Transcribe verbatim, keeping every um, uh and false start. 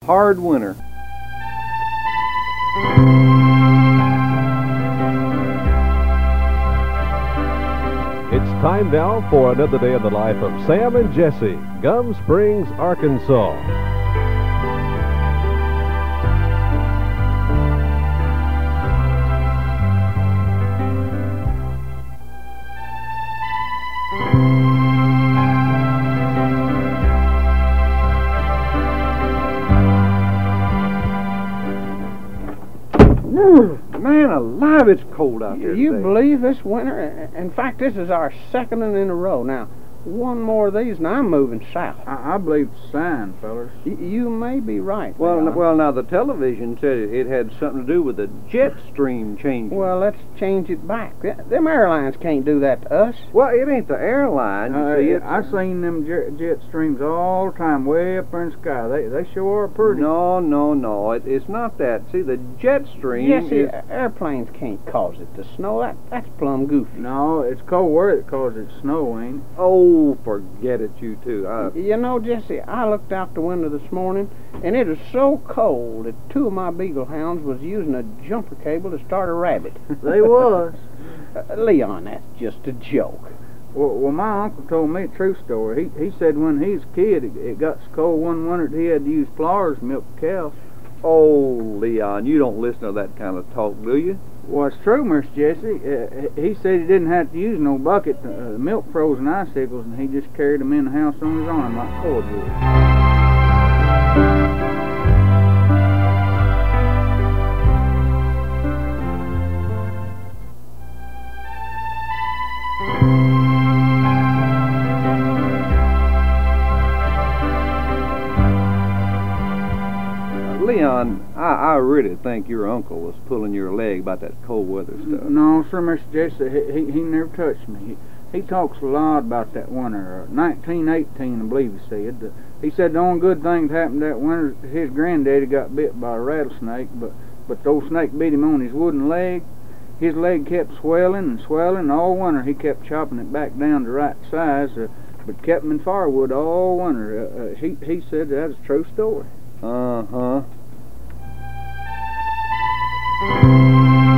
hard winter. It's time now for another day in the life of Sam and Jesse, Gum Springs, Arkansas. Man alive, it's cold out there You today. believe this winter? In fact, this is our second one in a row. Now, one more of these and I'm moving south. I, I believe it's a sign, fellers. Y you may be right. Well, Leon. well, now the television said it, it had something to do with the jet stream changing. Well, let's change it back. Th them airlines can't do that to us. Well, it ain't the airline. You Uh, see, it's, I seen them jet, jet streams all the time, way up there in the sky. They they sure are pretty. No, no, no. It, it's not that. See, the jet stream Yes, see, is... airplanes can't cause it to snow. That that's plumb goofy. No, it's cold weather that causes it snow, ain't it? Oh, forget it, you two. I, You know, Jesse, I looked out the window this morning, and it was so cold that two of my beagle hounds was using a jumper cable to start a rabbit. They was. Uh, Leon, that's just a joke. Well, well, my uncle told me a true story. He he said when he was a kid, it, it got so cold one winter that he had to use flowers to milk the cows. oh, Leon, you don't listen to that kind of talk, do you? Well, it's true, Miss Jessie. Uh, he said he didn't have to use no bucket. Uh, milk frozen icicles, and he just carried them in the house on his arm like cordwood. Leon, I, I really think your uncle was pulling your leg about that cold weather stuff. No, sir, Mister Jesse, he, he, he never touched me. He, he talks a lot about that winter, uh, nineteen eighteen, I believe he said. Uh, he said the only good thing that happened that winter, his granddaddy got bit by a rattlesnake, but, but the old snake beat him on his wooden leg. His leg kept swelling and swelling all winter. He kept chopping it back down to right size, uh, but kept him in firewood all winter. Uh, uh, he, he said that's a true story. Uh-huh. Thank you.